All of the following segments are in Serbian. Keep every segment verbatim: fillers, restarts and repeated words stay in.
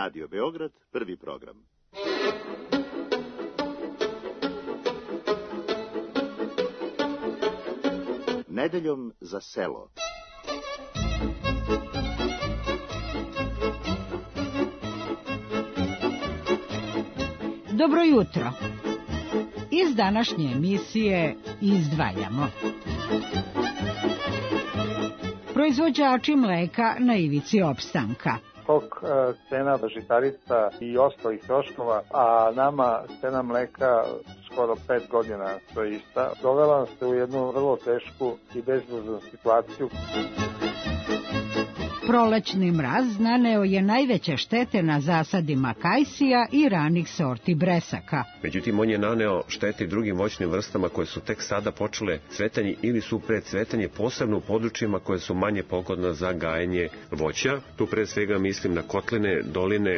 Radio Beograd, prvi program. Nedeljom za selo. Dobro jutro. Iz današnje emisije izdvajamo. Proizvođači mleka na ivici opstanka. Skok cena žitarica i ostalih troškova, a nama cena mleka skoro pet godina stoji ista, dovela nas se u jednu vrlo tešku i bezizlaznu situaciju. Prolećni mraz naneo je najveće štete na zasadima kajsija i ranih sorti bresaka. Međutim, on je naneo štete i drugim voćnim vrstama koje su tek sada počele cvetanje ili su pred cvetanje, posebno u područjima koje su manje pogodna za gajenje voća. Tu pre svega mislim na kotline, doline.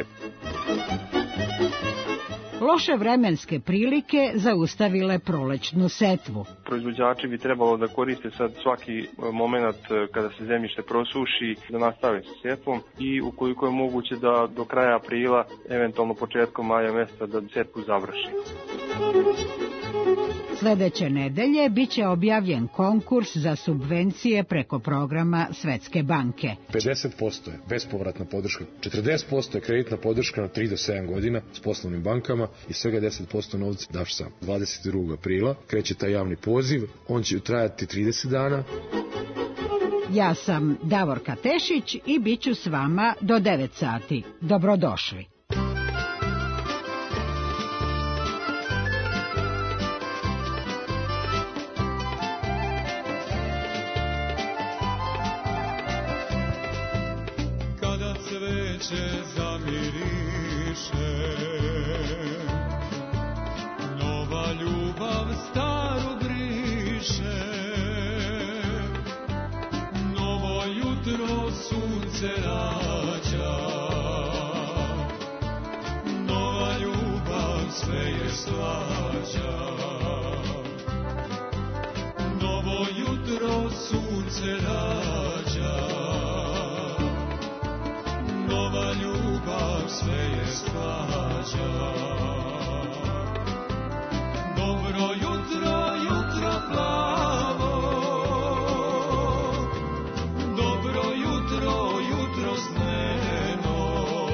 Loše vremenske prilike zaustavile prolećnu setvu. Proizvođači bi trebalo da koriste sad svaki moment kada se zemljište prosuši, da nastave sa setvom i ukoliko je moguće da do kraja aprila, eventualno početkom maja mjeseca, da setvu završi. Sledeće nedelje biće objavljen konkurs za subvencije preko programa Svetske banke. pedeset posto je bespovratna podrška, četrdeset posto je kreditna podrška na tri do sedam godina s poslovnim bankama i svega deset posto novca daš sam. dvadeset drugog aprila kreće taj javni poziv, on će trajati trideset dana. Ja sam Davorka Tešić i bit ću s vama do devet sati. Dobrodošli. Nova ljubav staru briše, novo jutro sunce rađa, nova ljubav sve je slađa, novo jutro sunce rađa, nova ljubav sve je slađa. Dobro jutro, jutro plavo, dobro jutro, jutro sneno,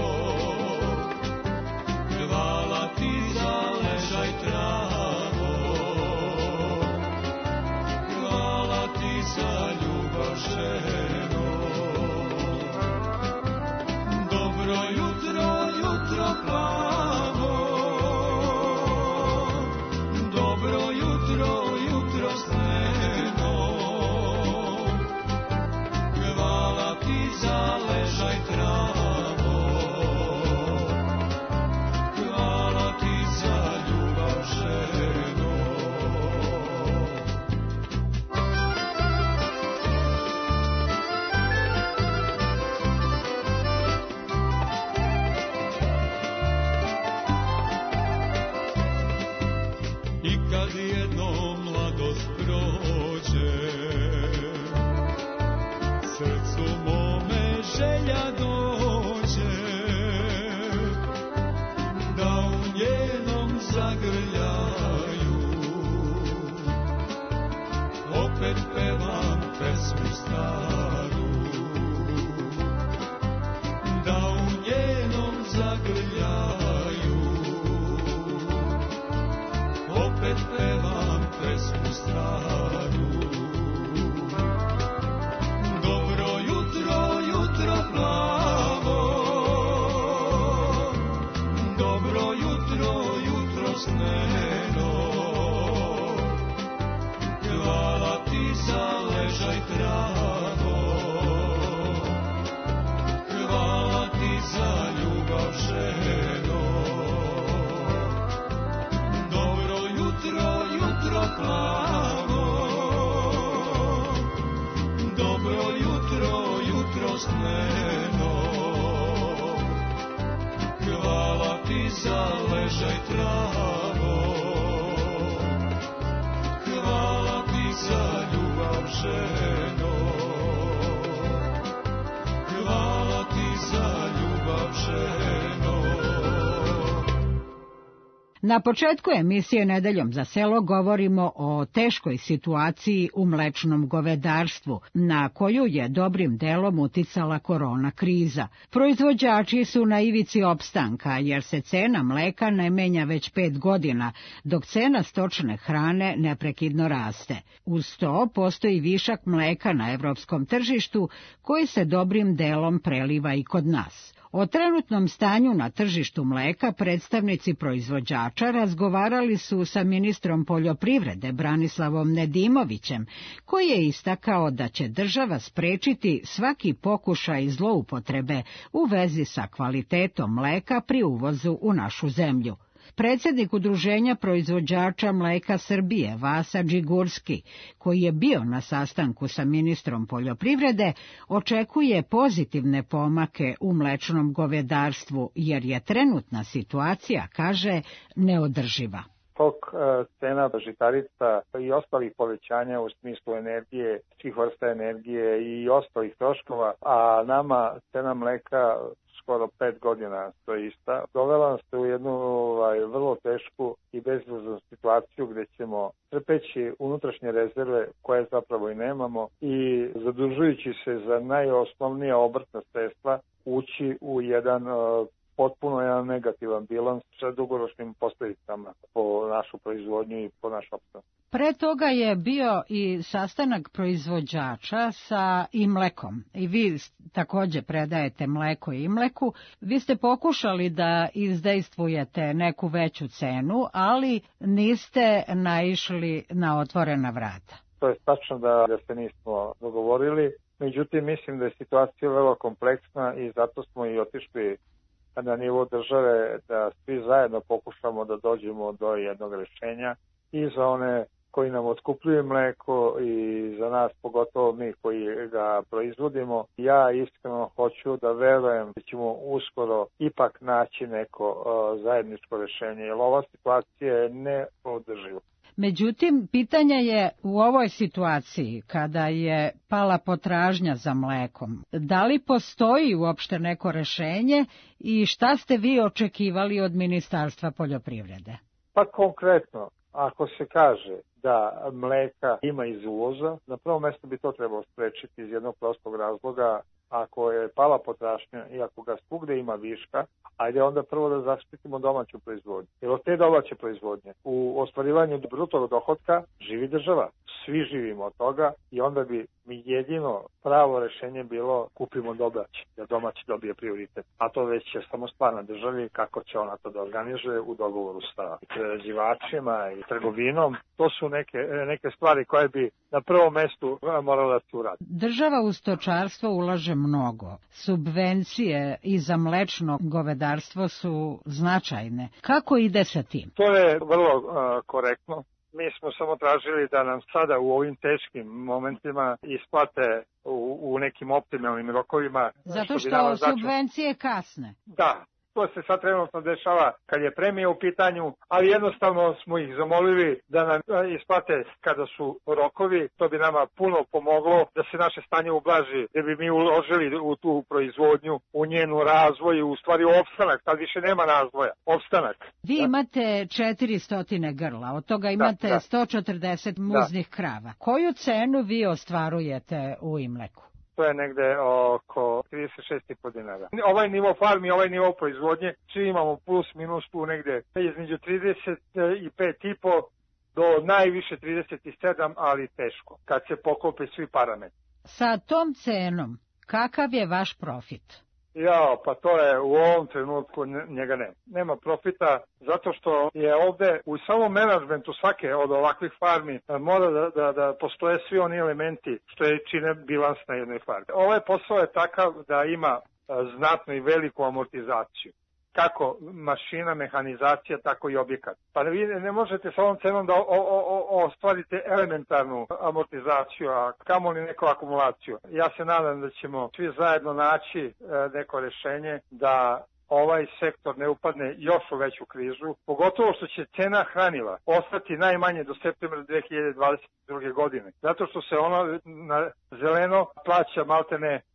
hvala ti za ležaj travo, hvala ti za ljubav ženo. Dobro jutro, jutro plavo, dobro jutro, jutro sneno, hvala ti za ležaj travo, hvala ti za ljubav ženo. I kad jednom mladost prođe, srcu mome želja dođe, da u njenom zagrljaju opet pevam pesmu staru, da u njenom zagrljaju opet pevam pesmu staru. Dobro jutro, jutro plavo, dobro jutro, jutro sneno, hvala ti za ležaj travo, hvala ti za ljubav ženo. Jutro, jutro plavo, dobro jutro, jutro sneno, hvala ti za ležaj travo, hvala ti za ljubav ženo, hvala ti za ljubav ženo. Na početku emisije Nedeljom za selo govorimo o teškoj situaciji u mlečnom govedarstvu, na koju je dobrim delom uticala korona kriza. Proizvođači su na ivici opstanka, jer se cena mleka ne menja već pet godina, dok cena stočne hrane neprekidno raste. Uz to postoji višak mleka na evropskom tržištu, koji se dobrim delom preliva i kod nas. O trenutnom stanju na tržištu mleka predstavnici proizvođača razgovarali su sa ministrom poljoprivrede Branislavom Nedimovićem, koji je istakao da će država sprečiti svaki pokušaj zloupotrebe u vezi sa kvalitetom mleka pri uvozu u našu zemlju. Predsjednik Udruženja proizvođača mleka Srbije, Vasa Đigurski, koji je bio na sastanku sa ministrom poljoprivrede, očekuje pozitivne pomake u mlečnom govedarstvu, jer je trenutna situacija, kaže, neodrživa. Tok cena žitarica i ostalih povećanja u smislu energije, svih vrsta energije i ostalih troškova, a nama cena mleka skoro pet godina stoji ista, dovela nas u jednu ovaj, vrlo tešku i bezizlaznu situaciju gdje ćemo crpeći unutrašnje rezerve koje zapravo i nemamo i zadužujući se za najosnovnija obrtna sredstva ući u jedan uh, potpuno jedan negativan bilans sa dugoročnim posljedicama po našu proizvodnju i po naš opstanak. Pre toga je bio i sastanak proizvođača sa Imlekom i vi također predajete mleko i Imleku. Vi ste pokušali da izdejstvujete neku veću cenu, ali niste naišli na otvorena vrata. To je tačno da, da se nismo dogovorili, međutim mislim da je situacija vrlo kompleksna i zato smo i otišli na nivo države da svi zajedno pokušamo da dođemo do jednog rješenja i za one koji nam otkupljuju mleko i za nas, pogotovo mi koji ga proizvodimo. Ja iskreno hoću da verujem da ćemo uskoro ipak naći neko uh, zajedničko rješenje, jer ova situacija je neodrživa. Međutim, pitanje je u ovoj situaciji, kada je pala potražnja za mlekom, da li postoji uopšte neko rješenje i šta ste vi očekivali od Ministarstva poljoprivrede? Pa konkretno, ako se kaže da mleka ima iz uvoza, na prvom mjestu bi to trebalo sprečiti iz jednog prostog razloga. Ako je pala potražnja i ako ga svugde ima viška, ajde onda prvo da zaštitimo domaću proizvodnju. Jer od te domaće proizvodnje u ostvarivanju brutog dohotka živi država. Svi živimo od toga i onda bi mi jedino pravo rješenje bilo kupimo domaći, da domaći dobije prioritet. A to već je samo stvar na državi kako će ona to da organizuje u dogovoru sa prerađivačima i trgovinom. To su neke, neke stvari koje bi na prvom mjestu morala da se uradi. Država u stočarstvo ulaže mnogo. Subvencije i za mlečno govedarstvo su značajne. Kako ide sa tim? To je vrlo uh, korektno. Mi smo samo tražili da nam sada u ovim teškim momentima isplate u, u nekim optimalnim rokovima. Zato što, što subvencije kasne. Da. To se sad trenutno dešava kad je premija u pitanju, ali jednostavno smo ih zamolili da nam isplate kada su rokovi. To bi nama puno pomoglo da se naše stanje ublaži, da bi mi uložili u tu proizvodnju, u njenu razvoj, u stvari opstanak, tad više nema razvoja, opstanak. Vi da. Imate četiristo grla, od toga imate da, da. sto četrdeset muznih da. krava. Koju cenu vi ostvarujete u Imleku? To je negde oko trideset šest i po dinara. Ovaj nivo farmi, ovaj nivo proizvodnje, svi imamo plus minus tu negde između trideset pet i po do najviše trideset sedam, ali teško, kad se poklope svi parametri. Sa tom cenom, kakav je vaš profit? Ja, pa to je u ovom trenutku njega nema. Nema profita zato što je ovde u samom menadžmentu svake od ovakvih farmi mora da, da, da postoje svi oni elementi što je čine bilans na jednoj farmi. Ovaj posao je takav da ima znatnu i veliku amortizaciju. Kako mašina, mehanizacija, tako i objekat. Pa vi ne možete sa ovom cenom da o, o, o, ostvarite elementarnu amortizaciju, a kamoli neku akumulaciju. Ja se nadam da ćemo svi zajedno naći neko rješenje da ovaj sektor ne upadne još u veću krizu, pogotovo što će cena hranila ostati najmanje do septembra dve hiljade dvadeset druge godine. Zato što se ono na zeleno plaća maltene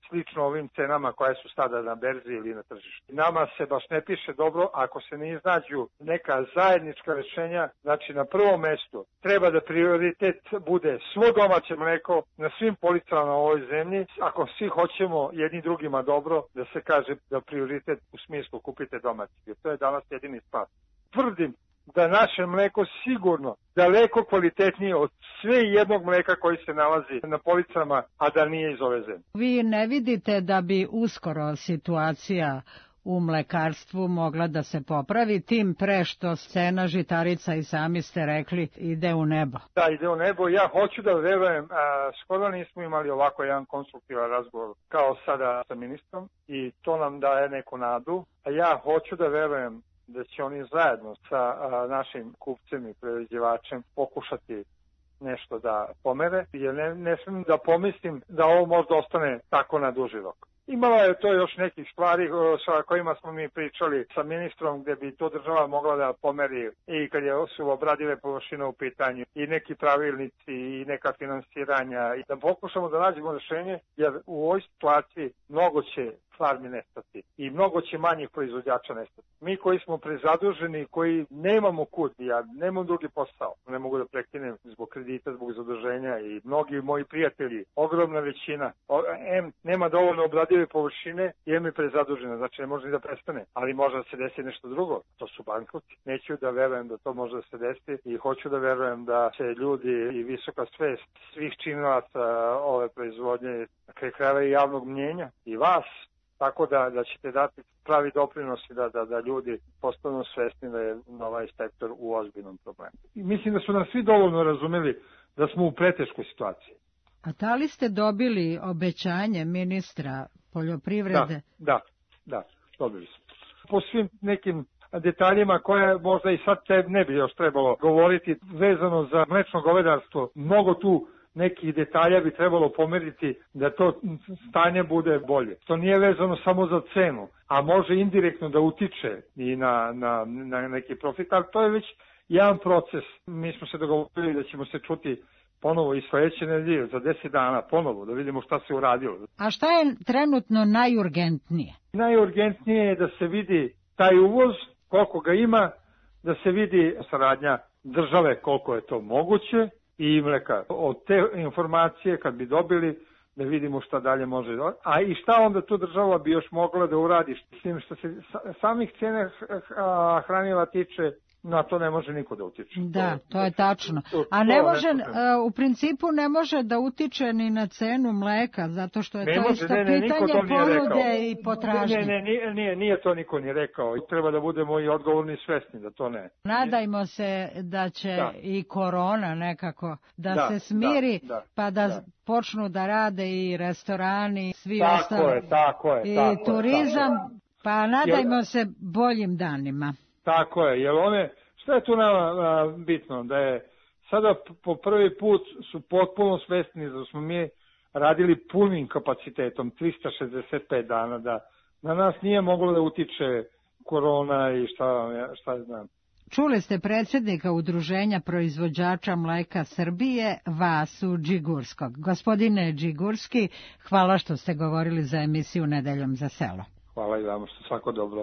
slično ovim cenama koje su sada na berzi ili na tržištu. Nama se baš ne piše dobro ako se ne iznađu neka zajednička rešenja. Znači na prvom mestu treba da prioritet bude svo domaće mleko na svim policama na ovoj zemlji. Ako svi hoćemo jedni drugima dobro, da se kaže da prioritet u smislu kupite domaće. Jer to je danas jedini spas. Tvrdim da naše mleko sigurno daleko kvalitetnije od sve jednog mleka koji se nalazi na policama, a da nije iz ove zemlje. Vi ne vidite da bi uskoro situacija u mlekarstvu mogla da se popravi, tim pre što cena žitarica, i sami ste rekli, ide u nebo? Da, ide u nebo. Ja hoću da verujem, a, skoro nismo imali ovako jedan konstruktivan razgovor kao sada sa ministrom i to nam daje neku nadu, a ja hoću da verujem da će oni zajedno sa a, našim kupcem i prerađivačem pokušati nešto da pomere, jer ne, ne smijem da pomislim da ovo možda ostane tako na duži rok. Imala je to još nekih stvari sa kojima smo mi pričali sa ministrom gde bi to država mogla da pomeri i kad je su obradive površine u pitanju i neki pravilnici i neka finansiranja i da pokušamo da nađemo rešenje, jer u ovoj situaciji mnogo će farmi nestati i mnogo će manjih proizvođača nestati. Mi koji smo prezaduženi, koji nemamo kud, ja nemam drugi posao, ne mogu da prekinem zbog kredita, zbog zaduženja i mnogi moji prijatelji, ogromna većina, em nema dovoljno obradive površine i em je prezadužena, znači ne može ni da prestane, ali može da se desi nešto drugo, to su bankroti. Neću da verujem da to može da se desi i hoću da verujem da će ljudi i visoka svest svih činilaca ove proizvodnje, na kraju krajeva i javnog mnjenja i vas, tako da, da ćete dati pravi doprinos i da, da, da ljudi postanu svesni da je ovaj sektor u ozbiljnom problemu. I mislim da su nas svi dovoljno razumeli da smo u preteškoj situaciji. A da li ste dobili obećanje ministra poljoprivrede? Da, da, da, dobili smo. Po svim nekim detaljima koje možda i sad ne bi još trebalo govoriti vezano za mlečno govedarstvo, mnogo tu nekih detalja bi trebalo pomeriti da to stanje bude bolje. To nije vezano samo za cenu, a može indirektno da utiče i na, na, na neki profit, ali to je već jedan proces. Mi smo se dogovorili da ćemo se čuti ponovo i sledeće nedelje, za deset dana ponovo, da vidimo šta se uradilo. A šta je trenutno najurgentnije? Najurgentnije je da se vidi taj uvoz, koliko ga ima, da se vidi saradnja države, koliko je to moguće, i mleka. Od te informacije kad bi dobili, da vidimo šta dalje može. A i šta onda tu država bi još mogla da uradi? S tim što se samih cene hranila tiče, na to ne može niko da utiče. Da, to je tačno. A ne može, u principu ne može da utiče ni na cenu mleka, zato što je to može, isto ne, ne, pitanje ponude i potražnje. Ne, ne, nije, nije, nije to niko ni rekao. Treba da budemo i odgovorni i svesni da to ne. Nadajmo se da će da. i korona nekako da, da se smiri, da, da, pa da, da počnu da rade i restorani, svi tako ostali. Je, tako je, i tako turizam, je, tako je. Pa nadajmo jer, se boljim danima. Tako je, jer one, što je tu nama a, bitno, da je sada po prvi put su potpuno svesni da smo mi radili punim kapacitetom, trista šezdeset pet dana, da na nas nije moglo da utiče korona i šta, šta znam. Čuli ste predsjednika Udruženja proizvođača mleka Srbije, Vasu Đigurskog. Gospodine Đigurski, hvala što ste govorili za emisiju Nedeljom za selo. Hvala i vama, što svako dobro.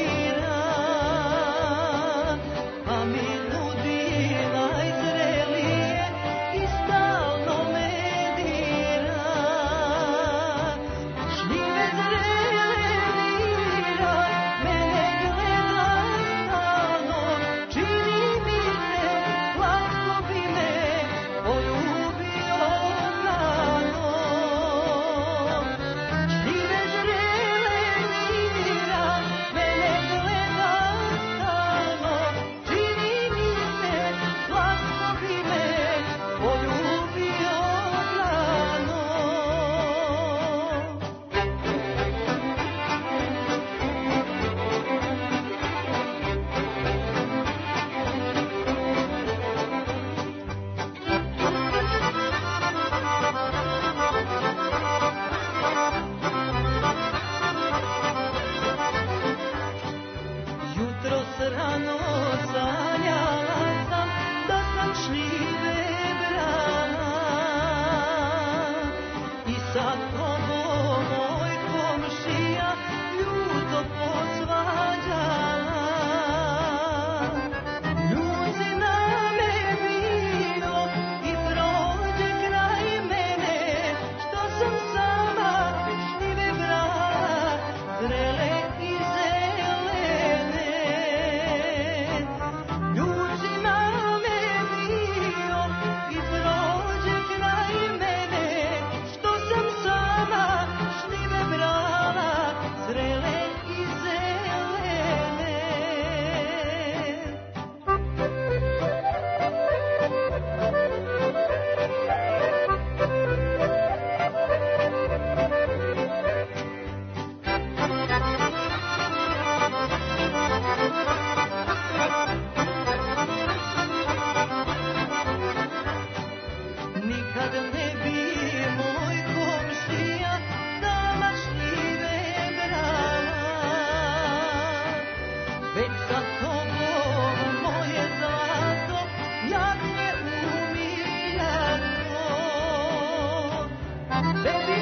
Really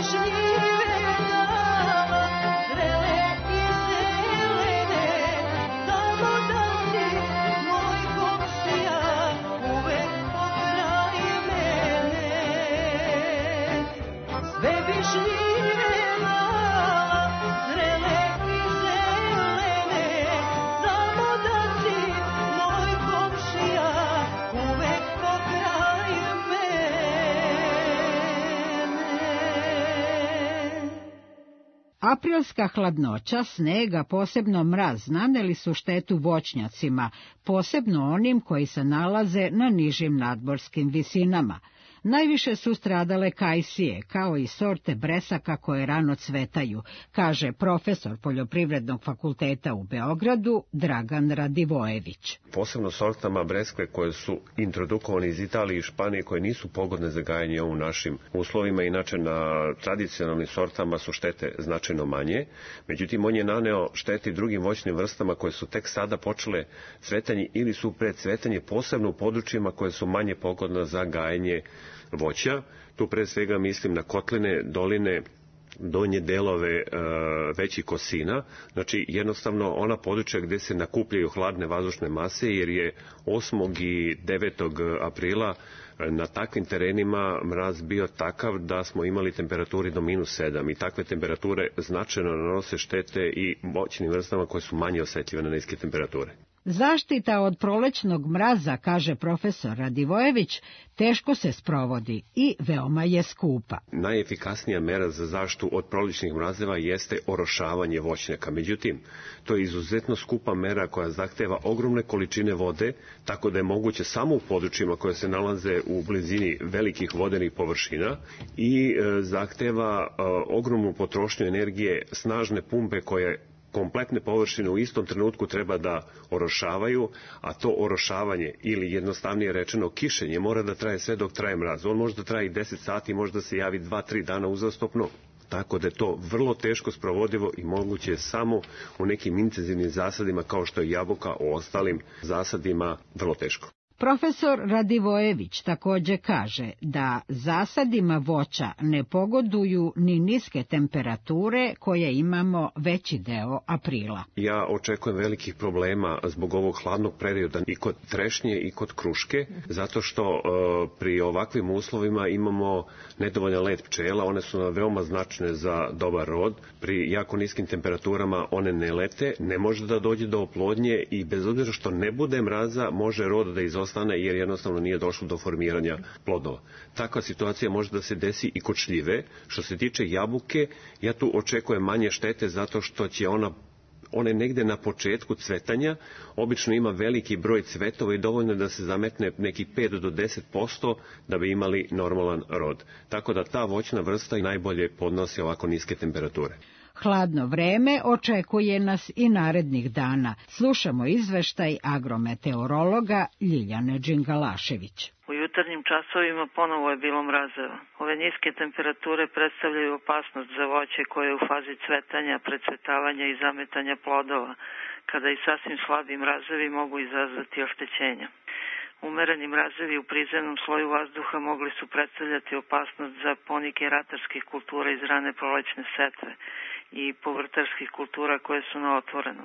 Aprilska hladnoća, snega, posebno mraz, naneli su štetu voćnjacima, posebno onim koji se nalaze na nižim nadmorskim visinama. Najviše su stradale kajsije, kao i sorte bresaka koje rano cvetaju, kaže profesor Poljoprivrednog fakulteta u Beogradu Dragan Radivojević. Posebno sortama breskve koje su introdukovane iz Italije i Španije, koje nisu pogodne za gajanje u našim uslovima, inače na tradicionalnim sortama su štete značajno manje. Međutim, on je naneo štete drugim voćnim vrstama koje su tek sada počele cvetanje ili su pred cvetanje, posebno u područjima koje su manje pogodna za gajanje voća. Tu pre svega mislim na kotline, doline, donje delove e, većih kosina, znači jednostavno ona područja gde se nakupljaju hladne vazdušne mase, jer je osmog i devetog aprila na takvim terenima mraz bio takav da smo imali temperaturi do minus sedam i takve temperature značajno nanose štete i voćnim vrstama koje su manje osetljive na niske temperature. Zaštita od prolećnog mraza, kaže profesor Radivojević, teško se sprovodi i veoma je skupa. Najefikasnija mera za zaštitu od prolećnih mrazeva jeste orošavanje voćnjaka. Međutim, to je izuzetno skupa mera koja zahteva ogromne količine vode, tako da je moguće samo u područjima koje se nalaze u blizini velikih vodenih površina i e, zahteva e, ogromnu potrošnju energije, snažne pumpe koje kompletne površine u istom trenutku treba da orošavaju, a to orošavanje ili jednostavnije rečeno kišenje mora da traje sve dok traje mraz. On može da traje i deset sati, može da se javi dva tri dana uzastopno, tako da je to vrlo teško sprovodivo i moguće je samo u nekim intenzivnim zasadima kao što je jabuka, u ostalim zasadima vrlo teško. Profesor Radivojević takođe kaže da zasadima voća ne pogoduju ni niske temperature koje imamo veći deo aprila. Ja očekujem velikih problema zbog ovog hladnog perioda i kod trešnje i kod kruške, zato što e, pri ovakvim uslovima imamo nedovoljan let pčela, one su nam veoma značne za dobar rod. Pri jako niskim temperaturama one ne lete, ne može da dođe do oplodnje i bez obzira što ne bude mraza, može rod da izostane jer jednostavno nije došlo do formiranja plodova. Takva situacija može da se desi i kod šljive. Što se tiče jabuke, ja tu očekujem manje štete zato što će ona Ona je negde na početku cvetanja, obično ima veliki broj cvetova i dovoljno da se zametne neki pet do deset posto da bi imali normalan rod. Tako da ta voćna vrsta najbolje podnosi ovako niske temperature. Hladno vreme očekuje nas i narednih dana. Slušamo izveštaj agrometeorologa Ljiljane Đingalašević. U jutarnjim časovima ponovo je bilo mrazeva. Ove niske temperature predstavljaju opasnost za voće koje je u fazi cvetanja, precvetavanja i zametanja plodova, kada i sasvim slabi mrazevi mogu izazvati oštećenja. Umereni mrazevi u prizemnom sloju vazduha mogli su predstavljati opasnost za ponike ratarskih kultura iz rane prolećne setve i povrtarskih kultura koje su na otvorenom.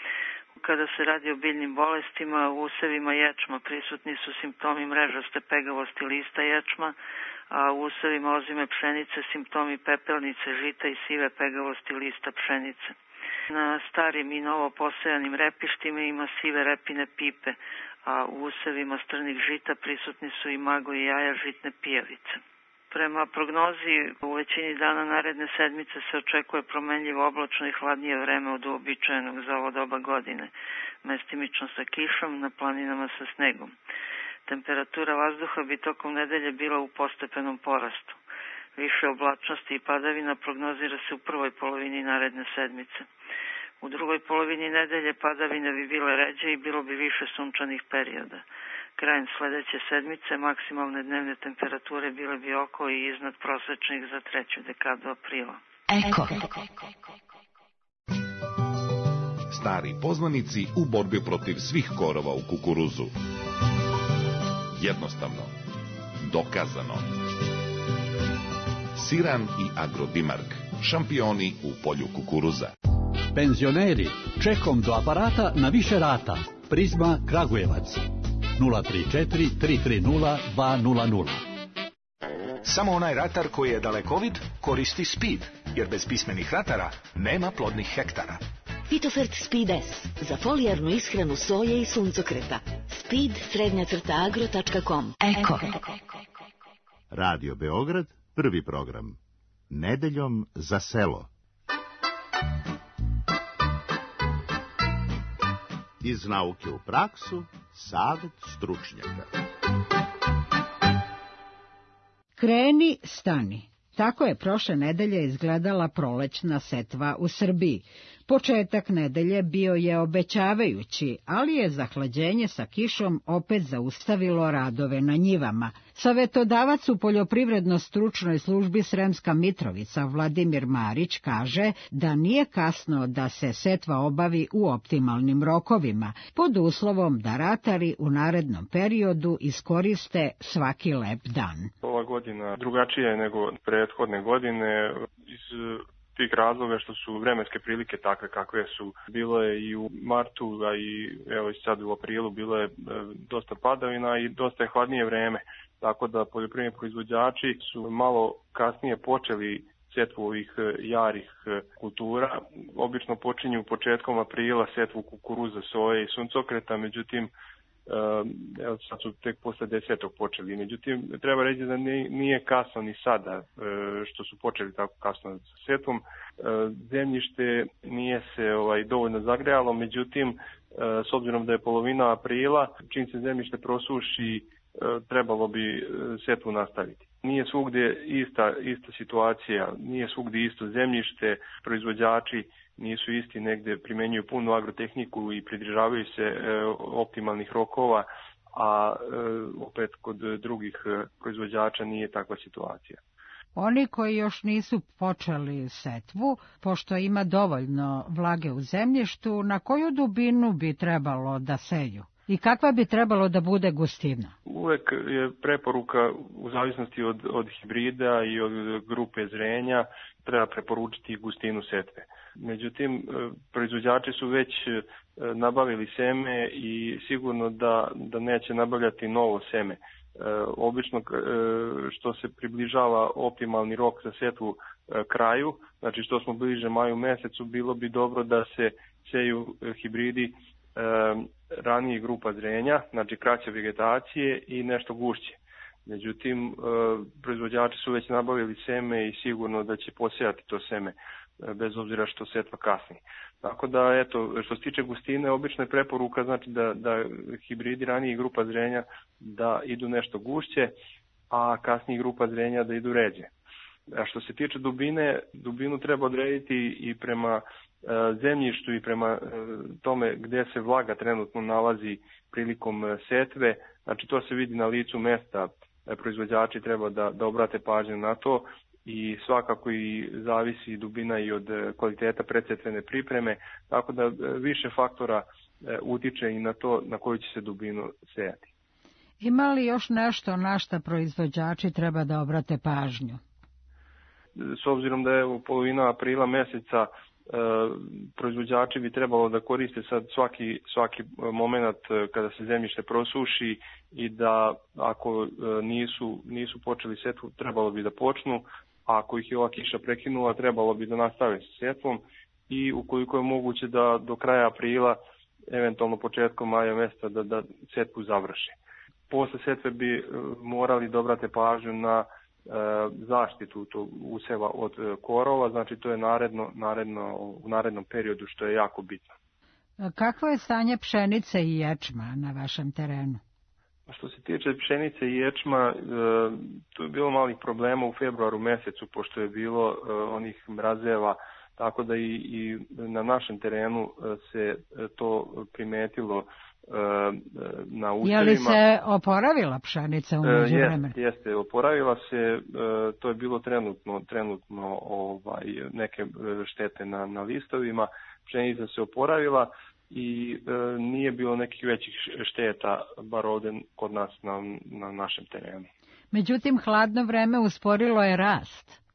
Kada se radi o biljnim bolestima, u usevima ječma prisutni su simptomi mrežaste pegavosti lista ječma, a u usevima ozime pšenice simptomi pepelnice, žita i sive pegavosti lista pšenice. Na starim i novo posejanim repištima ima sive repine pipe, a u usevima strnih žita prisutni su i mago i jaja žitne pijavice. Prema prognozi, u većini dana naredne sedmice se očekuje promenljivo oblačno i hladnije vreme od uobičajenog za ovo doba godine, mestimično sa kišom, na planinama sa snegom. Temperatura vazduha bi tokom nedelje bila u postepenom porastu. Više oblačnosti i padavina prognozira se u prvoj polovini naredne sedmice. U drugoj polovini nedelje padavine bi bile ređe i bilo bi više sunčanih perioda. Krajem sledeće sedmice maksimalne dnevne temperature bile bi oko i iznad prosečnih za treću dekadu aprila. Eko. Stari poznanici u borbi protiv svih korova u kukuruzu. Jednostavno. Dokazano. Siran i Agrodimark, šampioni u polju kukuruza. Penzioneri, čekom do aparata na više rata. Prizma Kragujevac. nula tri četiri tri tri nula dva nula nula. Samo onaj ratar koji je dalekovid koristi Speed, jer bez pismenih ratara nema plodnih hektara. Fitofert Speed S za folijarnu ishranu soje i suncokreta. Speed srednja crta agro tačka com. Eko. Radio Beograd, prvi program. Nedeljom za selo. Iz nauke u praksu, savjet stručnjaka. Kreni, stani. Tako je prošle nedelje izgledala prolećna setva u Srbiji. Početak nedelje bio je obećavajući, ali je zahlađenje sa kišom opet zaustavilo radove na njivama. Savetodavac u poljoprivredno-stručnoj službi Sremska Mitrovica Vladimir Marić kaže da nije kasno da se setva obavi u optimalnim rokovima, pod uslovom da ratari u narednom periodu iskoriste svaki lep dan. Ova godina drugačija je nego prethodne godine iz tih razloga što su vremenske prilike takve kakve su. Bilo je i u martu, a i evo i sad u aprilu bilo je dosta padavina i dosta je hladnije vreme. Tako da poljoprivredni proizvođači su malo kasnije počeli setvu ovih jarih kultura. Obično počinju početkom aprila setvu kukuruza, soje i suncokreta, međutim evo sad su tek posle desetog počeli. Međutim, treba reći da nije kasno ni sada što su počeli tako kasno sa setvom. Zemljište nije se ovaj, dovoljno zagrejalo, međutim, s obzirom da je polovina aprila, čim se zemljište prosuši, trebalo bi setvu nastaviti. Nije svugdje ista, ista situacija, nije svugdje isto zemljište, proizvođači nisu isti, negdje primenjuju punu agrotehniku i pridržavaju se e, optimalnih rokova, a e, opet kod drugih proizvođača nije takva situacija. Oni koji još nisu počeli setvu, pošto ima dovoljno vlage u zemljištu, na koju dubinu bi trebalo da seju? I kakva bi trebalo da bude gustina? Uvek je preporuka u zavisnosti od, od hibrida i od grupe zrenja, treba preporučiti gustinu setve. Međutim, proizvođači su već nabavili seme i sigurno da, da neće nabavljati novo seme. Obično što se približava optimalni rok za setvu kraju, znači što smo bliže maju mesecu, bilo bi dobro da se seju hibridi ranijih grupa zrenja, znači kraće vegetacije i nešto gušće. Međutim, proizvođači su već nabavili seme i sigurno da će posejati to seme, bez obzira što setva kasni. Tako da, eto, što se tiče gustine, obično je preporuka znači da, da hibridi ranijih grupa zrenja da idu nešto gušće, a kasnijih grupa zrenja da idu ređe. A što se tiče dubine, dubinu treba odrediti i prema zemljištu i prema tome gdje se vlaga trenutno nalazi prilikom setve, znači to se vidi na licu mesta, proizvođači treba da, da obrate pažnju na to i svakako i zavisi dubina i od kvaliteta predsetvene pripreme, tako da više faktora utiče i na to na koju će se dubinu sejati. Ima li još nešto na što proizvođači treba da obrate pažnju? S obzirom da je u polovina aprila meseca, E, proizvođači bi trebalo da koriste sad svaki, svaki moment kada se zemljište prosuši i da ako nisu, nisu počeli setvu, trebalo bi da počnu, a ako ih je ova kiša prekinula, trebalo bi da nastave sa setvom i ukoliko je moguće da do kraja aprila, eventualno početkom maja mjeseca, da, da setvu završe. Posle setve bi morali da obrate pažnju na zaštitu tog useva od korova, znači to je naredno, naredno, u narednom periodu što je jako bitno. Kakvo je stanje pšenice i ječma na vašem terenu? Što se tiče pšenice i ječma, tu je bilo malih problema u februaru mesecu, pošto je bilo onih mrazeva, tako da i, i na našem terenu se to primetilo na usevima. Je li se oporavila pšenica u međuvremenu? Jeste, jeste, oporavila se, to je bilo trenutno, trenutno ovaj, neke štete na, na listovima, pšenica se oporavila i e, nije bilo nekih većih šteta, bar ovdje kod nas na, na našem terenu. Međutim, hladno vreme usporilo je rast.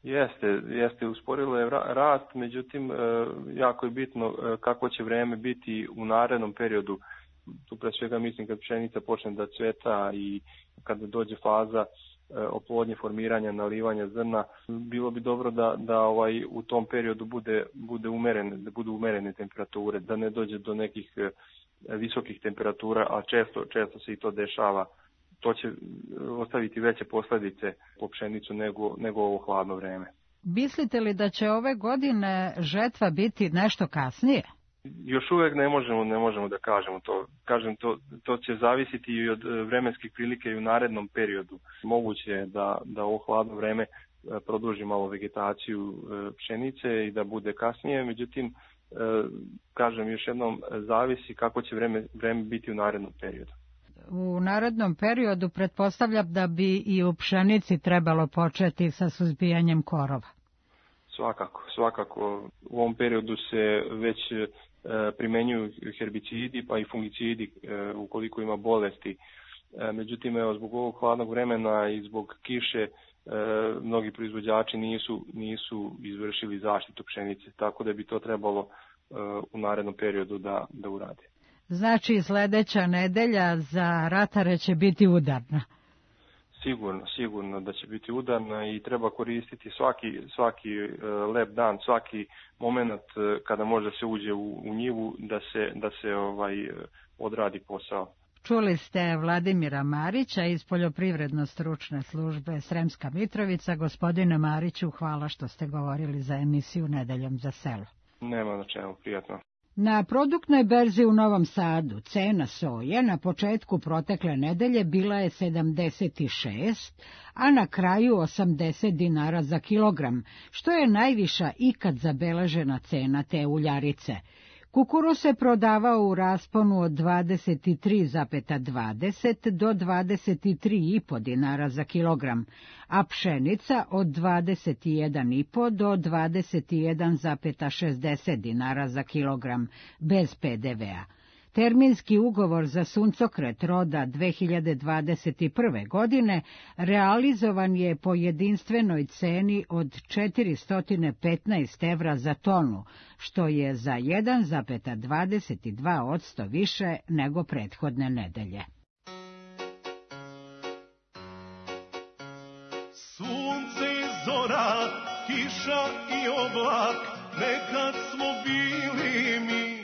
Jeste, jeste, usporilo je rast, međutim jako je bitno kako će vreme biti u narednom periodu. Tu pre svega mislim kad pšenica počne da cveta i kada dođe faza oplodnje, formiranja, nalivanja zrna, bilo bi dobro da, da ovaj, u tom periodu bude, bude umerene, da budu umerene temperature, da ne dođe do nekih visokih temperatura, a često, često se i to dešava. To će ostaviti veće posljedice po pšenicu nego, nego ovo hladno vreme. Mislite li da će ove godine žetva biti nešto kasnije? Još uvek ne možemo, ne možemo da kažemo to. Kažem, to, to će zavisiti i od vremenskih prilike i u narednom periodu. Moguće je da, da ovo hladno vreme produži malo vegetaciju pšenice i da bude kasnije, međutim, kažem još jednom, zavisi kako će vreme, vreme biti u narednom periodu. U narednom periodu pretpostavljam da bi i u pšenici trebalo početi sa suzbijanjem korova. Svakako, svakako. U ovom periodu se već primenjuju herbicidi pa i fungicidi ukoliko ima bolesti. Međutim, evo, zbog ovog hladnog vremena i zbog kiše mnogi proizvođači nisu, nisu izvršili zaštitu pšenice, tako da bi to trebalo u narednom periodu da, da urade. Znači, sledeća nedelja za ratare će biti udarna. Sigurno, sigurno da će biti udarna i treba koristiti svaki, svaki lep dan, svaki moment kada može se uđe u, u njivu da se, da se ovaj, odradi posao. Čuli ste Vladimira Marića iz Poljoprivredno-stručne službe Sremska Mitrovica. Gospodine Mariću, hvala što ste govorili za emisiju Nedeljom za selo. Nema na čemu, prijatno. Na produktnoj berzi u Novom Sadu cena soje na početku protekle nedelje bila je sedamdeset šest, a na kraju osamdeset dinara za kilogram, što je najviša ikad zabeležena cena te uljarice. Kukuruz se prodavao u rasponu od dvadeset tri zarez dvadeset do dvadeset tri zarez pet dinara za kilogram, a pšenica od dvadeset jedan zarez pet do dvadeset jedan zarez šezdeset dinara za kilogram, bez pe de vea. Terminski ugovor za suncokret roda dve hiljade dvadeset prve. godine realizovan je po jedinstvenoj ceni od četiristo petnaest evra za tonu, što je za jedan zarez dvadeset dva posto više nego prethodne nedelje. Sunce i zora, kiša i oblak, nekad smo bili mi.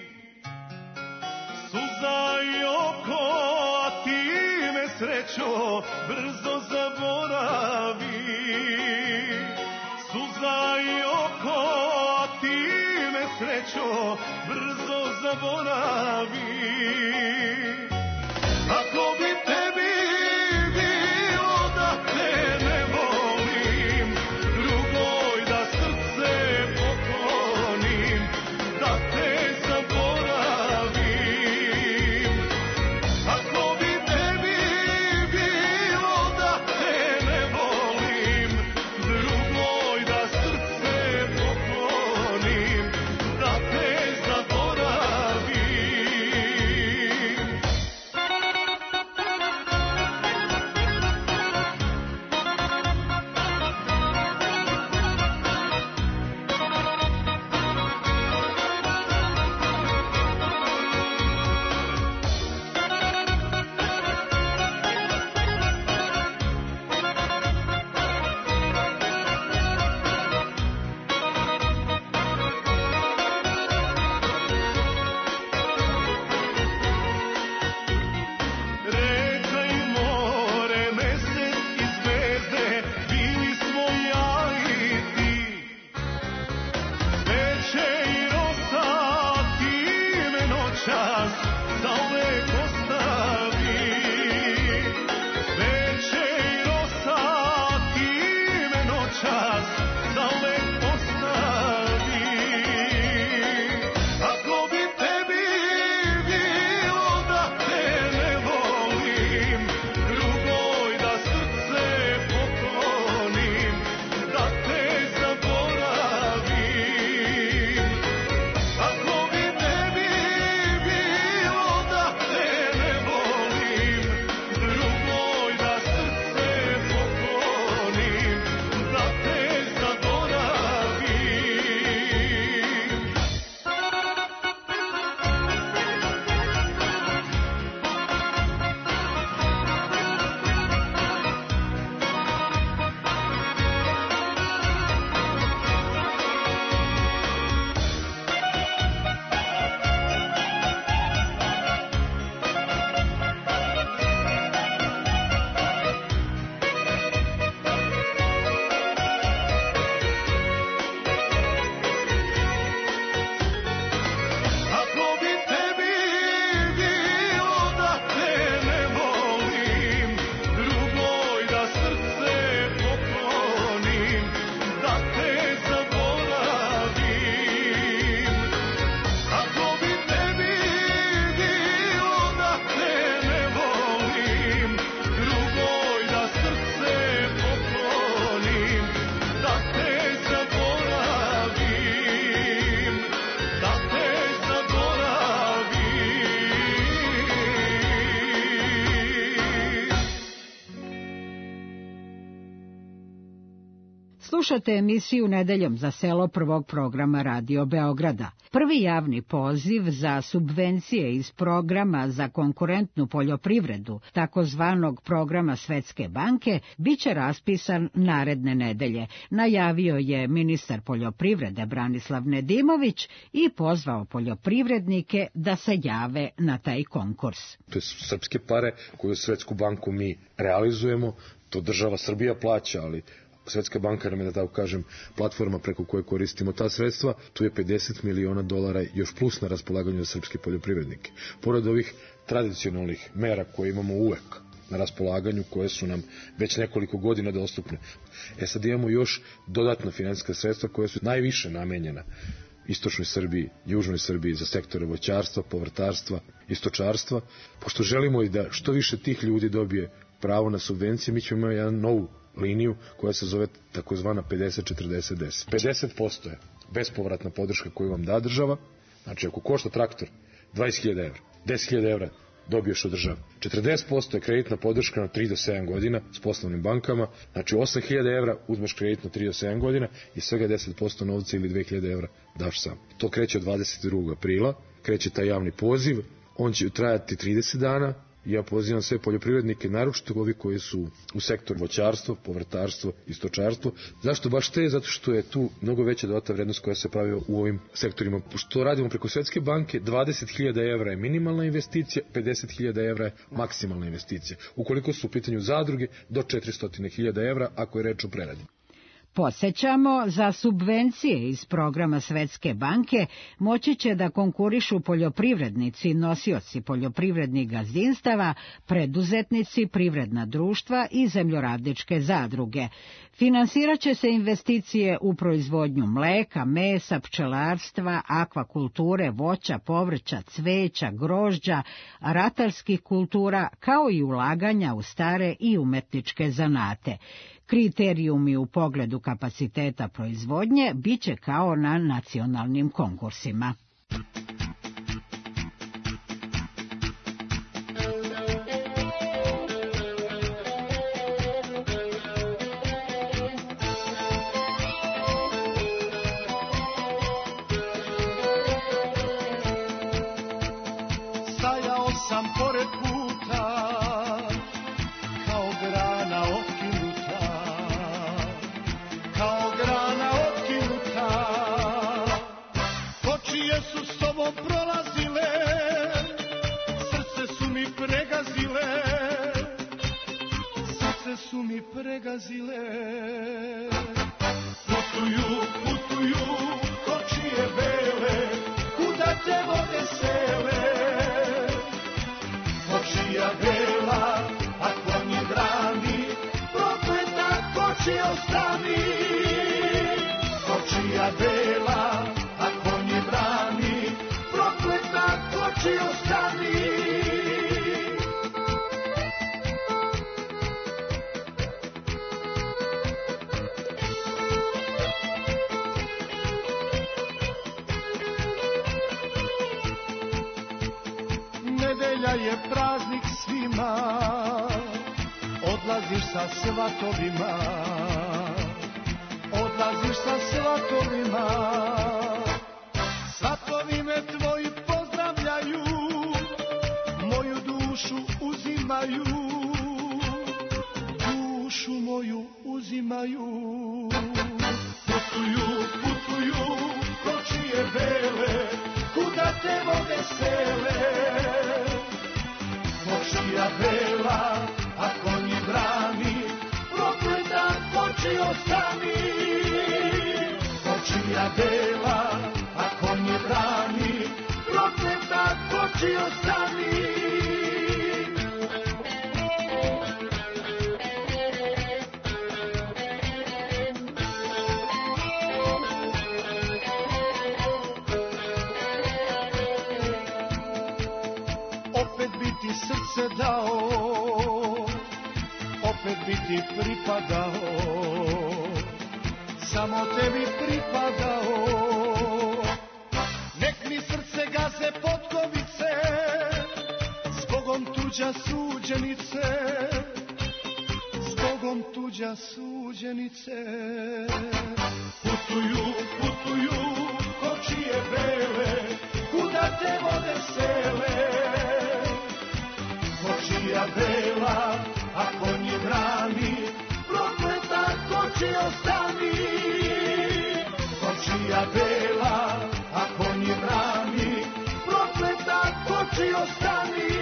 Suza i oko, a ti me srećo brzo zaboravi. Suza i oko, a ti me srećo brzo zaboravi. Ako bi tebi bilo da te ne volim, drugoj da srce poklonim, da te zaboravim. Ako bi tebi bilo da te ne volim, drugoj da srce poklonim, da te zaboravim. Slušate emisiju Nedeljom za selo prvog programa Radio Beograda. Prvi javni poziv za subvencije iz programa za konkurentnu poljoprivredu, takozvanog programa Svetske banke, biće raspisan naredne nedelje, najavio je ministar poljoprivrede Branislav Nedimović i pozvao poljoprivrednike da se jave na taj konkurs. To su srpske pare koje u Svetsku banku mi realizujemo, to država Srbija plaća, ali Svetska banka nam je, da tako kažem, platforma preko koje koristimo ta sredstva. Tu je pedeset miliona dolara još plus na raspolaganju za srpske poljoprivrednike. Pored ovih tradicionalnih mera koje imamo uvek na raspolaganju, koje su nam već nekoliko godina dostupne. E sad imamo još dodatna finansijska sredstva koja su najviše namenjena istočnoj Srbiji, južnoj Srbiji za sektore voćarstva, povrtarstva i stočarstva. Pošto želimo i da što više tih ljudi dobije pravo na subvencije, mi ćemo imati jednu novu liniju koja se zove takozvana pedeset četrdeset deset. pedeset posto je bespovratna podrška koju vam da država. Znači, ako košta traktor dvadeset hiljada evra, deset hiljada evra dobiješ od države. četrdeset posto je kreditna podrška na tri do sedam godina s poslovnim bankama. Znači, osam hiljada evra uzmeš kredit na tri do sedam godina i svega deset posto novca ili dve hiljade evra daš sam. To kreće od dvadeset drugog aprila. Kreće taj javni poziv. On će trajati trideset dana. Ja pozivam sve poljoprivrednike, naročito ovi koji su u sektoru voćarstvo, povrtarstvo i stočarstvo. Zašto baš te? Zato što je tu mnogo veća dodata vrednost koja se pravi u ovim sektorima. Što radimo preko Svetske banke, dvadeset hiljada evra je minimalna investicija, pedeset hiljada evra je maksimalna investicija. Ukoliko su u pitanju zadruge, do četiristo hiljada evra ako je reč o preradi. Podsjećamo, za subvencije iz programa Svetske banke moći će da konkurišu poljoprivrednici, nosioci poljoprivrednih gazdinstava, preduzetnici, privredna društva i zemljoradničke zadruge. Finansirat će se investicije u proizvodnju mleka, mesa, pčelarstva, akvakulture, voća, povrća, cveća, grožđa, ratarskih kultura, kao i ulaganja u stare i umetničke zanate. Kriterijumi u pogledu kapaciteta proizvodnje biće kao na nacionalnim konkursima. Stajao sam pored puta, kao grana otkinuta, kao grana otkinuta. Kočije su s tobom prolazile, srce su mi pregazile, srce su mi pregazile. Putuju, putuju, kočije bele, kuda te vode sele. Kočija bela, ako mi brani, prokleta koči ostani. Kočija bela, ako mi brani, prokleta koči ostani. Nedelja je praznik svima, odlaziš sa svatovima, odlaziš sa svatovima. Svatovi me tvoji pozdravljaju, moju dušu uzimaju, dušu moju uzimaju. Putuju, putuju, kočije bele, kuda te vode sele. Kočija bela, ako mi brani, prokleta koči ostani. Kočija bela, ako mi brani, prokleta koči ostani. Opet bi ti srce dao, opet bi ti pripadao, samo tebi pripadao. Nek mi srce gaze potkovice, zbogom tuđa suđenice, zbogom Bogom tuđa suđenice. Putuju, putuju, kočije bele, kuda te vode sele. Kočija bela, a konji brani, prokleta koči ostani. Kočija bela, a konji brani, prokleta koči ostani.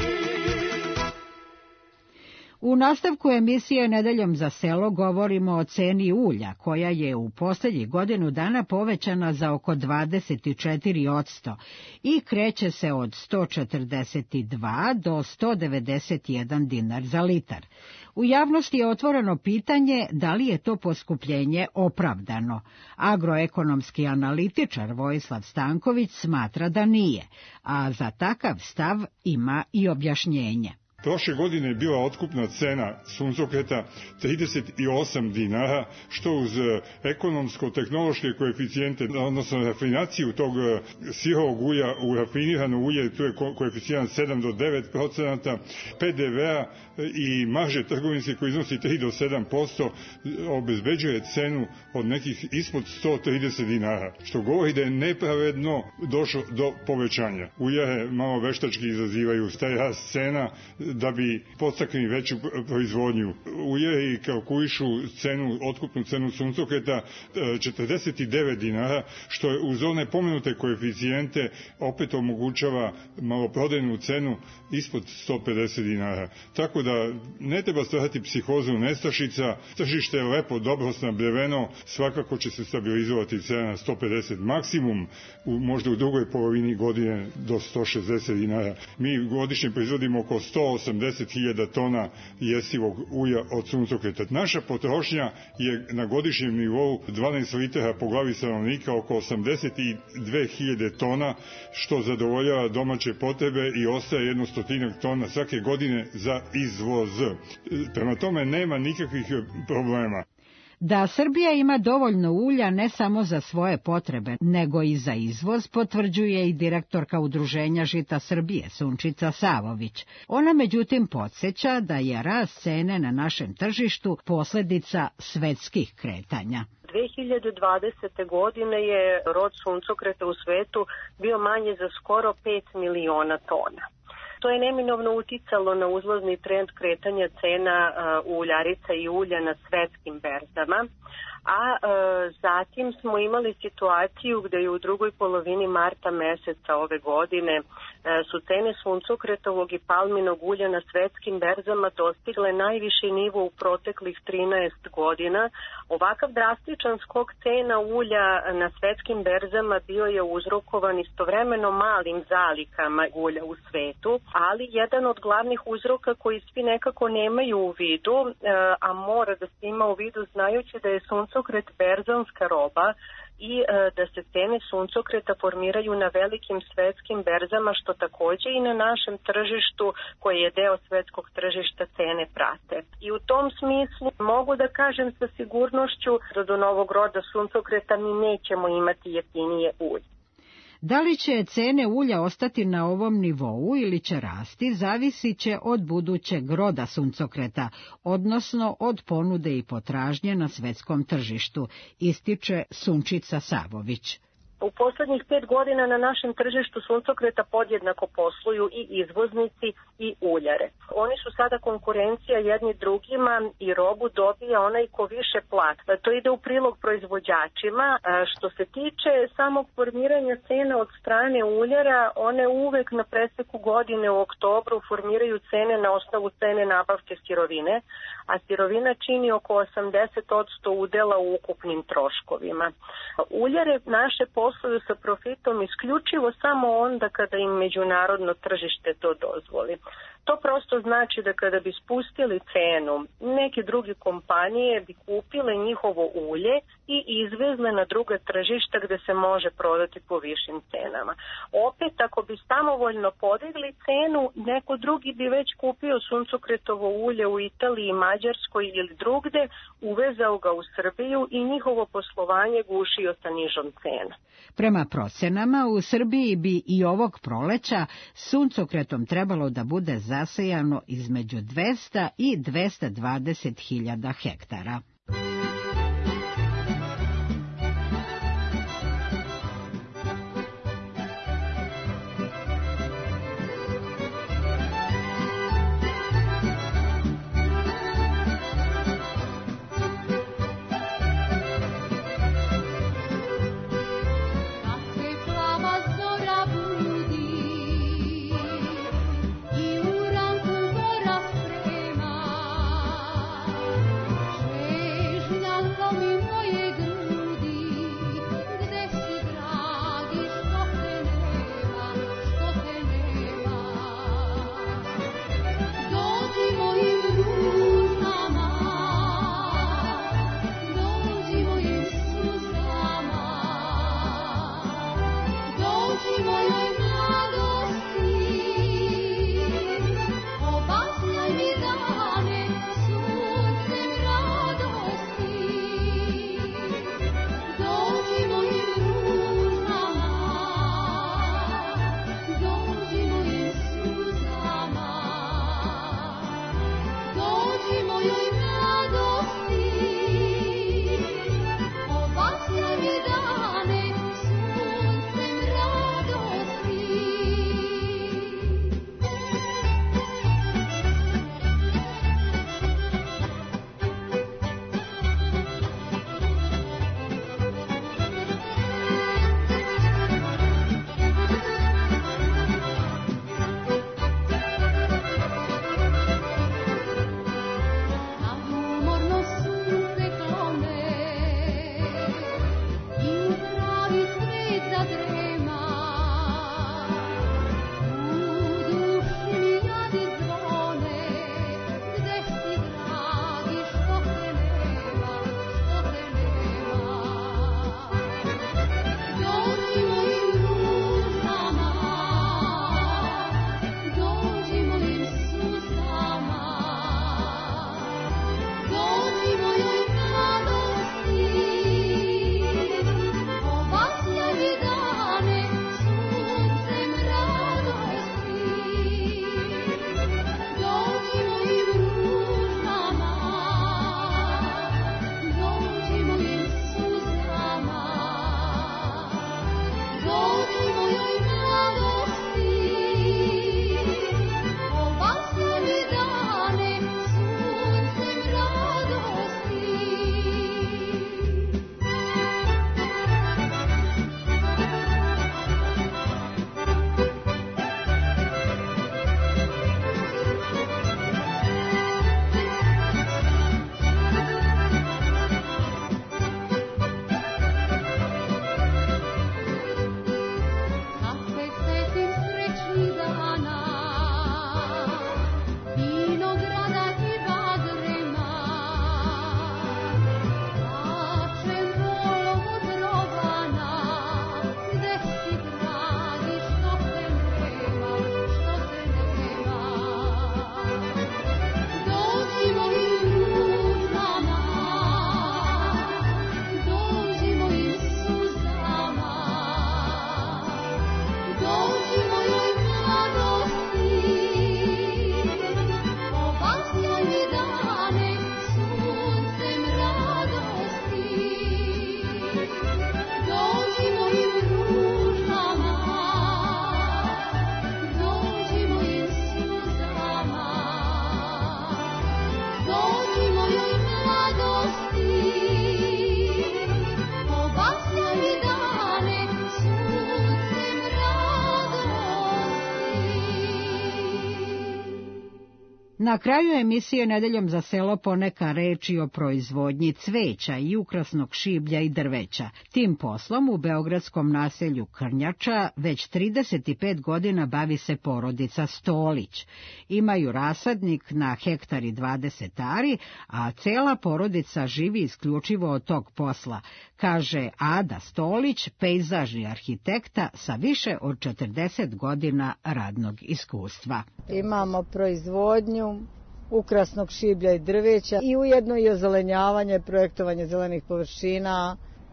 U nastavku emisije Nedeljom za selo govorimo o ceni ulja, koja je u poslednjih godinu dana povećana za oko dvadeset četiri posto i kreće se od sto četrdeset dva do sto devedeset jedan dinar za litar. U javnosti je otvoreno pitanje da li je to poskupljenje opravdano. Agroekonomski analitičar Vojislav Stanković smatra da nije, a za takav stav ima i objašnjenje. Prošle godine je bila otkupna cena suncokreta trideset osam dinara, što uz ekonomsko-tehnološke koeficijente, odnosno rafinaciju tog sirovog ulja u rafinirano ulje, tu je koeficijent sedam do devet procenata, P D V-a i marže trgovinske koji iznosi tri do sedam posto, obezbeđuje cenu od nekih ispod sto trideset dinara, što govori da je nepravedno došlo do povećanja. Uljare malo veštački izazivaju taj rast cena da bi podstakli veću proizvodnju. Uljari kalkulišu cenu, otkupnu cenu suncokreta četrdeset devet dinara, što je uz one pomenute koeficijente opet omogućava maloprodajnu cenu ispod sto pedeset dinara. Tako da ne treba stvarati psihozu nestašica, tržište je lepo, dobro snabdeveno, svakako će se stabilizovati cena na sto pedeset maksimum, u, možda u drugoj polovini godine do sto šezdeset dinara. Mi godišnje proizvodimo oko sto osamdeset hiljada tona jestivog ulja od suncokreta. Naša potrošnja je na godišnjem nivou dvanaest litara po glavi stanovnika, oko osamdeset dve hiljade tona, što zadovoljava domaće potrebe i ostaje jedno stotinak tona svake godine za izvoz. Prema tome nema nikakvih problema. Da Srbija ima dovoljno ulja ne samo za svoje potrebe, nego i za izvoz, potvrđuje i direktorka Udruženja Žita Srbije, Sunčica Savović. Ona međutim podsjeća da je rast cene na našem tržištu posljedica svetskih kretanja. dve hiljade dvadesete. godine je rod suncokreta u svetu bio manje za skoro pet miliona tona. To je neminovno uticalo na uzlazni trend kretanja cena uh, uljarica i ulja na svetskim berzama, a uh, zatim smo imali situaciju gde je u drugoj polovini marta meseca ove godine uh, su cene suncokretovog i palminog ulja na svetskim berzama dostigle najviši nivo u proteklih trinaest godina. Ovakav drastičan skok cena ulja na svetskim berzama bio je uzrokovan istovremeno malim zalikama ulja u svetu, ali jedan od glavnih uzroka koji svi nekako nemaju u vidu, a mora da se ima u vidu znajući da je suncokret berzanska roba i da se cene suncokreta formiraju na velikim svetskim berzama, što takođe i na našem tržištu, koji je deo svetskog tržišta, cene prate. I u tom smislu mogu da kažem sa sigurnošću da do novog roda suncokreta mi nećemo imati jeftinije ulje. Da li će cene ulja ostati na ovom nivou ili će rasti, zavisit će od budućeg roda suncokreta, odnosno od ponude i potražnje na svetskom tržištu, ističe Sunčica Savović. U poslednjih pet godina na našem tržištu suncokreta podjednako posluju i izvoznici i uljare. Oni su sada konkurencija jedni drugima i robu dobija onaj ko više plati. To ide u prilog proizvođačima. Što se tiče samog formiranja cena od strane uljara, one uvek na preseku godine u oktobru formiraju cene na osnovu cene nabavke sirovine, a sirovina čini oko osamdeset posto udela u ukupnim troškovima. Uljare naše posluju sa profitom isključivo samo onda kada im međunarodno tržište to dozvoli. To prosto znači da kada bi spustili cenu, neke druge kompanije bi kupile njihovo ulje i izvezle na druga tržišta gde se može prodati po višim cenama. Opet, ako bi samovoljno podigli cenu, neko drugi bi već kupio suncokretovo ulje u Italiji, Mađarskoj ili drugde, uvezao ga u Srbiju i njihovo poslovanje gušio sa nižom cenom. Prema procenama, u Srbiji bi i ovog proleća suncokretom trebalo da bude za zasejano između dvesta i dvesta dvadeset hiljada hektara. Na kraju emisije Nedeljom za selo poneka reči o proizvodnji cveća i ukrasnog šiblja i drveća. Tim poslom u beogradskom naselju Krnjača već trideset pet godina bavi se porodica Stolić. Imaju rasadnik na hektar i dvadeset ari, a cela porodica živi isključivo od tog posla, kaže Ada Stolić, pejzažni arhitekta sa više od četrdeset godina radnog iskustva. Imamo proizvodnju ukrasnog šiblja i drveća i ujedno i ozelenjavanje, projektovanje zelenih površina,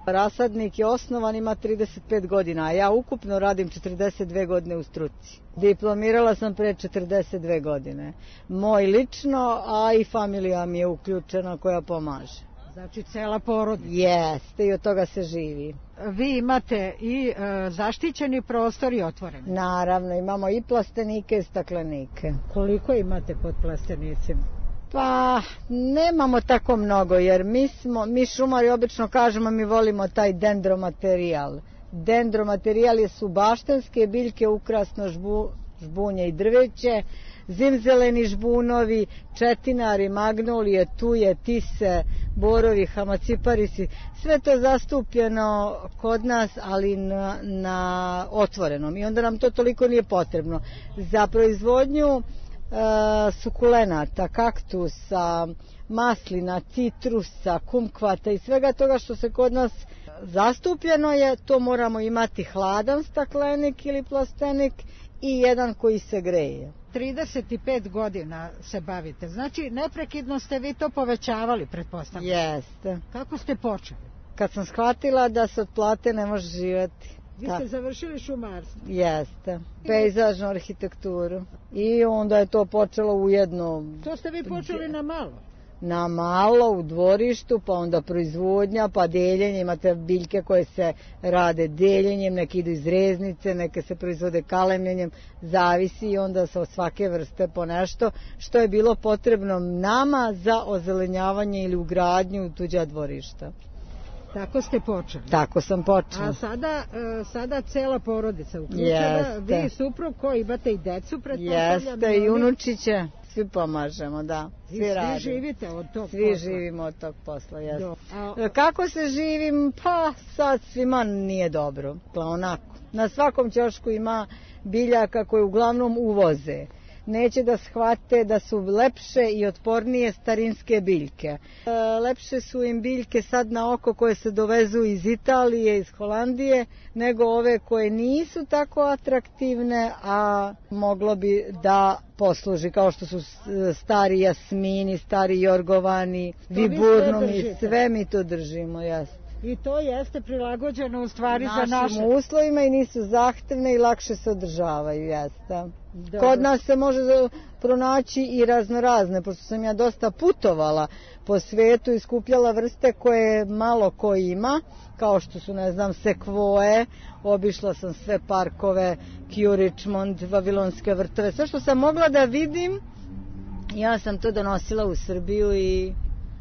Rasadnik je osnovan, ima trideset pet godina, a ja ukupno radim četrdeset dve godine u struci. Diplomirala sam pre četrdeset dve godine. Moj lično, a i familija mi je uključena koja pomaže. Znači cela porodica. Jeste, i od toga se živi. Vi imate i e, zaštićeni prostor i otvoreni? Naravno, imamo i plastenike i staklenike. Koliko imate pod plastenicima? Pa, nemamo tako mnogo, jer mi, smo, mi šumari obično kažemo mi volimo taj dendromaterijal. Dendromaterijal su baštenske biljke, ukrasno žbu, žbunje i drveće, zimzeleni žbunovi, četinari, magnolije, tuje, tise, borovi, hamaciparisi, sve to je zastupljeno kod nas, ali na, na otvorenom. I onda nam to toliko nije potrebno. Za proizvodnju e, sukulenata, kaktusa, maslina, citrusa, kumkvata i svega toga što se kod nas zastupljeno je, to moramo imati hladan staklenik ili plastenik i jedan koji se greje. trideset pet godina se bavite, znači neprekidno ste vi to povećavali, pretpostavljam. Jeste. Kako ste počeli? Kad sam shvatila da se od plate ne može živjeti. Vi ste završili šumarstvo? Jeste, pejzažnu arhitekturu. I onda je to počelo ujedno. To ste vi počeli na malo? Na malo, u dvorištu, pa onda proizvodnja, pa deljenje. Imate biljke koje se rade deljenjem, neke idu iz reznice, neke se proizvode kalemljenjem, zavisi i onda sa svake vrste po nešto što je bilo potrebno nama za ozelenjavanje ili ugradnju tuđa dvorišta. Tako ste počeli? Tako sam počela. A sada, sada cela porodica uključena, Jeste. Vi suprug koji imate i decu, pretpostavljam? Jeste, i unučiće. Svi pomažemo, da. Svi, svi radimo. živite od tog svi posla? Svi živimo od tog posla, jeste. A... Kako se živim? Pa sad svima nije dobro. Pa onako. Na svakom ćošku ima biljaka koje uglavnom uvoze. Neće da shvate da su lepše i otpornije starinske biljke. Lepše su im biljke sad na oko koje se dovezu iz Italije, iz Holandije, nego ove koje nisu tako atraktivne, a moglo bi da posluži, kao što su stari jasmini, stari jorgovani, viburnumi, sve mi to držimo, jasno. I to jeste prilagođeno u stvari našim za naše uslovima i nisu zahtevne i lakše se održavaju, jeste. Dobro. Kod nas se može pronaći i raznorazne, pošto sam ja dosta putovala po svetu i skupljala vrste koje malo ko ima, kao što su, ne znam, sekvoje, obišla sam sve parkove, Kew Richmond, vavilonske vrtove, sve što sam mogla da vidim, ja sam to donosila u Srbiju i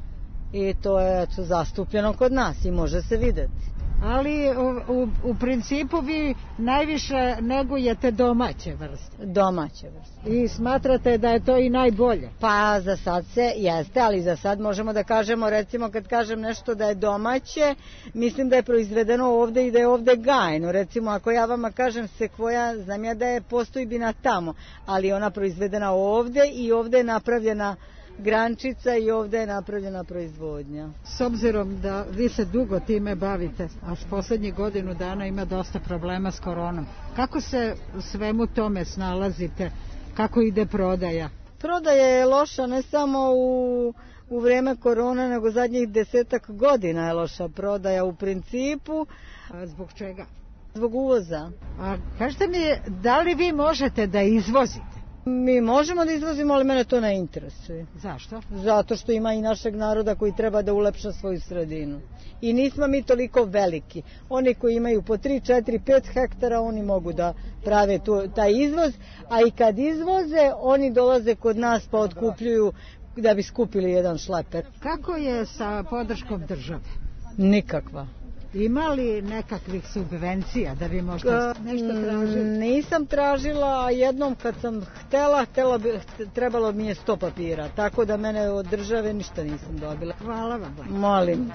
i to je eto, zastupljeno kod nas i može se videti. Ali u, u, u principu vi najviše negujete domaće vrste. Domaće vrste. I smatrate da je to i najbolje? Pa za sad se jeste, ali za sad možemo da kažemo, recimo kad kažem nešto da je domaće, mislim da je proizvedeno ovde i da je ovde gajeno. Recimo ako ja vama kažem sekvoja, znam ja da je postojbina tamo, ali ona proizvedena ovde i ovde je napravljena grančica i ovdje je napravljena proizvodnja. S obzirom da vi se dugo time bavite, a s posljednjih godinu dana ima dosta problema s koronom, kako se u svemu tome snalazite? Kako ide prodaja? Prodaja je loša ne samo u, u vrijeme korone, nego zadnjih desetak godina je loša prodaja u principu. A zbog čega? Zbog uvoza. A kažete mi, da li vi možete da izvozite? Mi možemo da izvozimo, ali mene to ne interesuje. Zašto? Zato što ima i našeg naroda koji treba da ulepša svoju sredinu. I nismo mi toliko veliki. Oni koji imaju po tri, četiri, pet hektara, oni mogu da prave tu, taj izvoz, a i kad izvoze, oni dolaze kod nas pa otkupljuju da bi skupili jedan šleper. Kako je sa podrškom države? Nikakva. Ima li nekakvih subvencija da vi možda nešto tražili? Nisam tražila, a jednom kad sam htela, htela bi, trebalo mi je sto papira, tako da mene od države ništa nisam dobila. Hvala vam. Molim.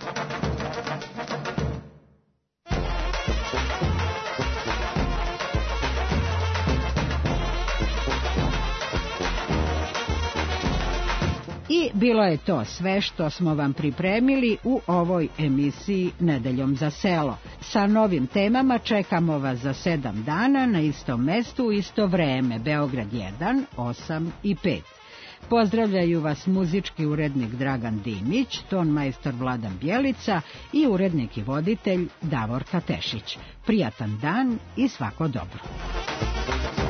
I bilo je to sve što smo vam pripremili u ovoj emisiji Nedeljom za selo. Sa novim temama čekamo vas za sedam dana na istom mestu u isto vreme, Beograd jedan, osam i pet. Pozdravljaju vas muzički urednik Dragan Dimić, ton majstor Vladan Bjelica i urednik i voditelj Davorka Tešić. Prijatan dan i svako dobro.